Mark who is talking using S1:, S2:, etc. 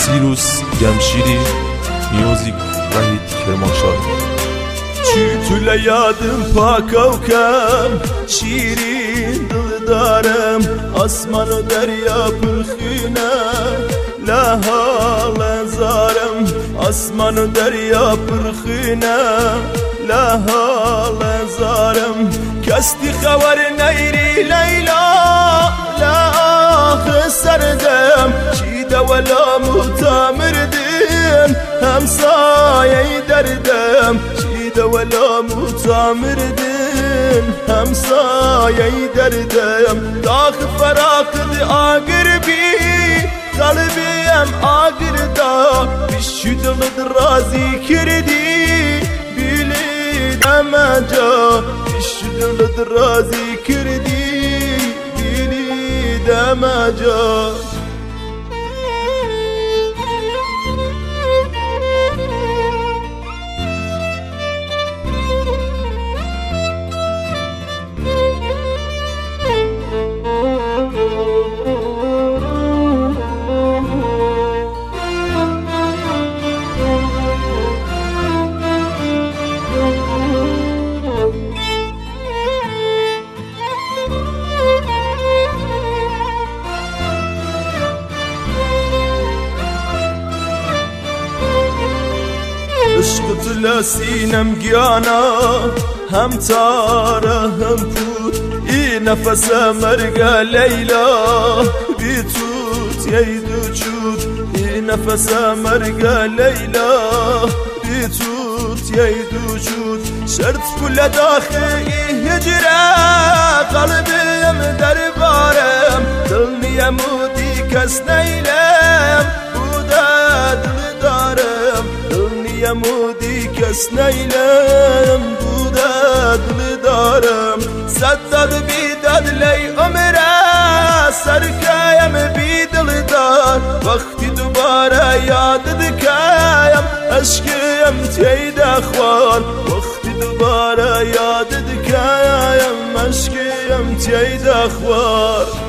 S1: سیروس جمشیری میوزیک وحید کرمانشاه.
S2: چی تو لیادم پاکوکم شیرین دل دارم آسمان و دریا پرخینه لحال زارم آسمان و دریا پرخینه لحال زارم کستی خبر نیری لیلا لاخ سردم چیده ولا متامردین همسایه دردم چیده ولا متامردین همسایه دردم داخ فراقد آگر بی قلبیم آگر دا بشدل درازی کردی بیلی دمجا بشدل درازی کردی بیلی دمجا. عشقت لسینم گیانا هم تاره هم پود ای نفس مرگا لیلا بی توت ییدو چود ای نفس مرگا لیلا بی توت ییدو چود شرط کل داخل هجره قلبیم در بارم دل نیمودی کس نیلم بوده دل دارم یمودی کس نیلم بوده دل دارم صدد بیداد لی عمره سرکایم بی دل دار وقتی دوباره یاد دکایم عشقیم تید اخوان وقتی دوباره یاد دکایم عشقیم تید اخوان.